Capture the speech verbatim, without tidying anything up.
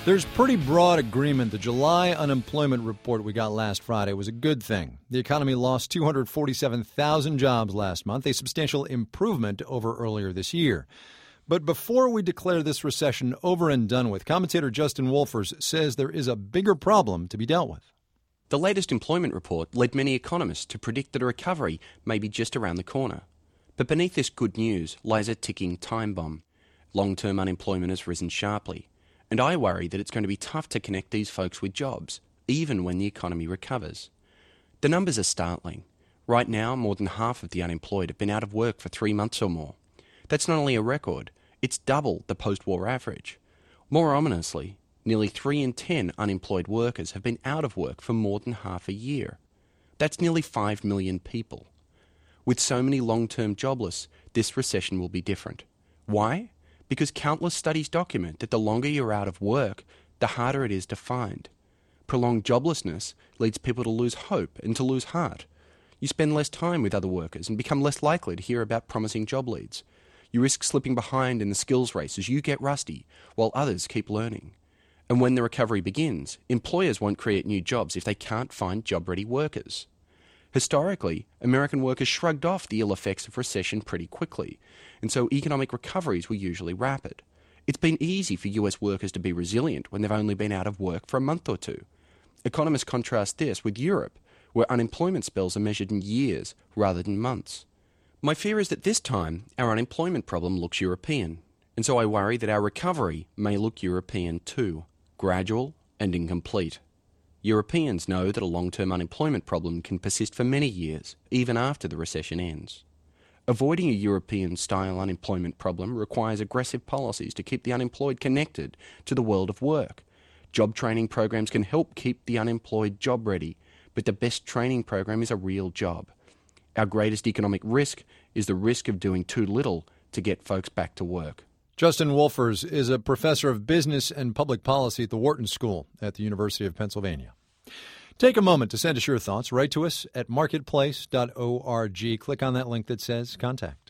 There's pretty broad agreement the July unemployment report we got last Friday was a good thing. The economy lost two hundred forty-seven thousand jobs last month, a substantial improvement over earlier this year. But before we declare this recession over and done with, commentator Justin Wolfers says there is a bigger problem to be dealt with. The latest employment report led many economists to predict that a recovery may be just around the corner. But beneath this good news lies a ticking time bomb. Long-term unemployment has risen sharply. And I worry that it's going to be tough to connect these folks with jobs, even when the economy recovers. The numbers are startling. Right now, more than half of the unemployed have been out of work for three months or more. That's not only a record, it's double the post-war average. More ominously, nearly three in ten unemployed workers have been out of work for more than half a year. That's nearly five million people. With so many long-term jobless, this recession will be different. Why? Because countless studies document that the longer you're out of work, the harder it is to find. Prolonged joblessness leads people to lose hope and to lose heart. You spend less time with other workers and become less likely to hear about promising job leads. You risk slipping behind in the skills race as you get rusty, while others keep learning. And when the recovery begins, employers won't create new jobs if they can't find job-ready workers. Historically, American workers shrugged off the ill effects of recession pretty quickly, and so economic recoveries were usually rapid. It's been easy for U S workers to be resilient when they've only been out of work for a month or two. Economists contrast this with Europe, where unemployment spells are measured in years rather than months. My fear is that this time, our unemployment problem looks European, and so I worry that our recovery may look European too, gradual and incomplete. Europeans know that a long-term unemployment problem can persist for many years, even after the recession ends. Avoiding a European-style unemployment problem requires aggressive policies to keep the unemployed connected to the world of work. Job training programs can help keep the unemployed job-ready, but the best training program is a real job. Our greatest economic risk is the risk of doing too little to get folks back to work. Justin Wolfers is a professor of business and public policy at the Wharton School at the University of Pennsylvania. Take a moment to send us your thoughts. Write to us at marketplace dot org. Click on that link that says Contact.